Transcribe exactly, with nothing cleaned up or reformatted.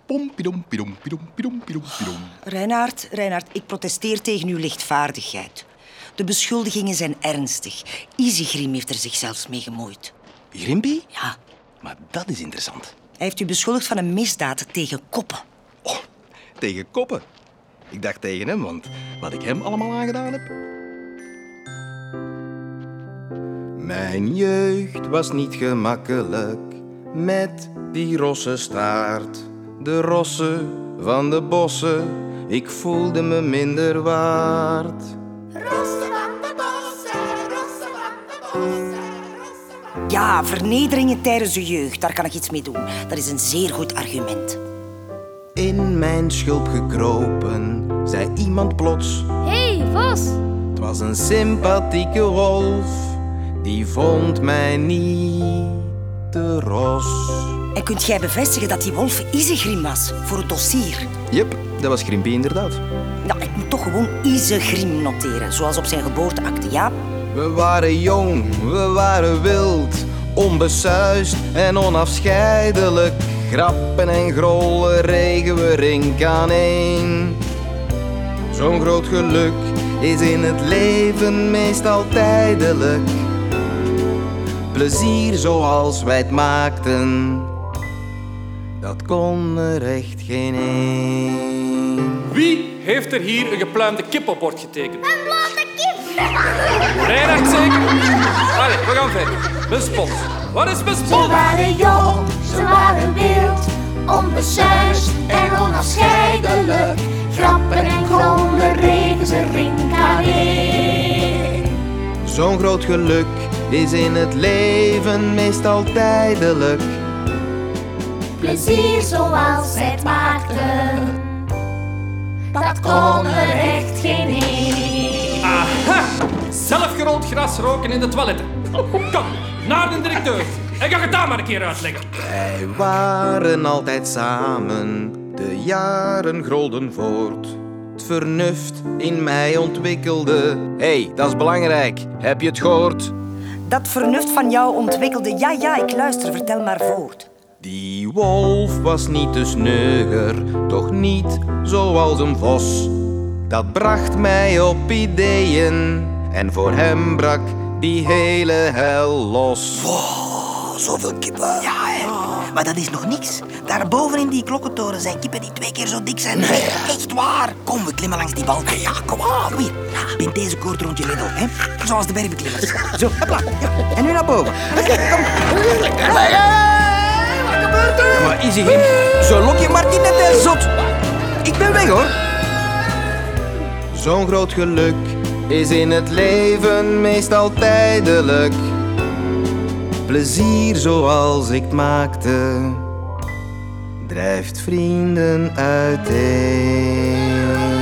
Pompidom, pidom, pidom, pidom, pidom, pidom. Reinaard, Reinaard, ik protesteer tegen uw lichtvaardigheid. De beschuldigingen zijn ernstig. Isegrim heeft er zich zelfs mee gemoeid. Grimpy? Ja. Maar dat is interessant. Hij heeft u beschuldigd van een misdaad tegen koppen. Oh, tegen koppen. Ik dacht tegen hem, want wat ik hem allemaal aangedaan heb. Mijn jeugd was niet gemakkelijk met die rosse staart. De rossen van de bossen, ik voelde me minder waard. Rossen van de bossen, rossen van de bossen, rossen van... Ja, vernederingen tijdens de jeugd, daar kan ik iets mee doen. Dat is een zeer goed argument. In mijn schulp gekropen, zei iemand plots. Hé, hey, Vos. Het was een sympathieke wolf, die vond mij niet te ros. En kunt jij bevestigen dat die wolf Isegrim was voor het dossier? Jep, dat was Grimpy inderdaad. Nou, ik moet toch gewoon Isegrim noteren, zoals op zijn geboorteakte, ja? We waren jong, we waren wild, onbesuisd en onafscheidelijk. Grappen en grollen regen we rink aan één. Zo'n groot geluk is in het leven meestal tijdelijk. Plezier zoals wij het maakten, dat kon er echt geen één. Wie heeft er hier een gepluimde kip op bord getekend? Een blote kip! Reinaard zeker? Allee, we gaan verder. Mijn spons. Wat is mijn Ze spons? waren jong, ze waren wild, onbesuisd en onafscheidelijk. Grappen en grollen regen ze rink aan één. Zo'n groot geluk is in het leven meestal tijdelijk. Plezier zoals zij het maakten, dat kon er echt geen één. Aha! Zelfgerold gras roken in de toiletten. Kom, naar de directeur. En ga het daar maar een keer uitleggen. Wij waren altijd samen, de jaren grolden voort. Het vernuft in mij ontwikkelde. Hé, hey, dat is belangrijk. Heb je het gehoord? Dat vernuft van jou ontwikkelde... Ja, ja, ik luister, vertel maar voort. Die wolf was niet te sneuger, toch niet zoals een vos. Dat bracht mij op ideeën en voor hem brak die hele hel los. Oh, zoveel kippen. Ja, hè. Maar dat is nog niks. Daarboven in die klokkentoren zijn kippen die twee keer zo dik zijn. Nee, echt waar. Kom, we klimmen langs die balk. Ja, kom aan. Kom hier. Bind deze koord rond je middel, hè. Zoals de bergbeklimmers. Zo, hopla. Ja. En nu naar boven. Kom. Maar Isegrim, zo lok je Martin net hij zot. Ik ben weg, hoor. Zo'n groot geluk is in het leven meestal tijdelijk. Plezier zoals ik het maakte, drijft vrienden uiteen.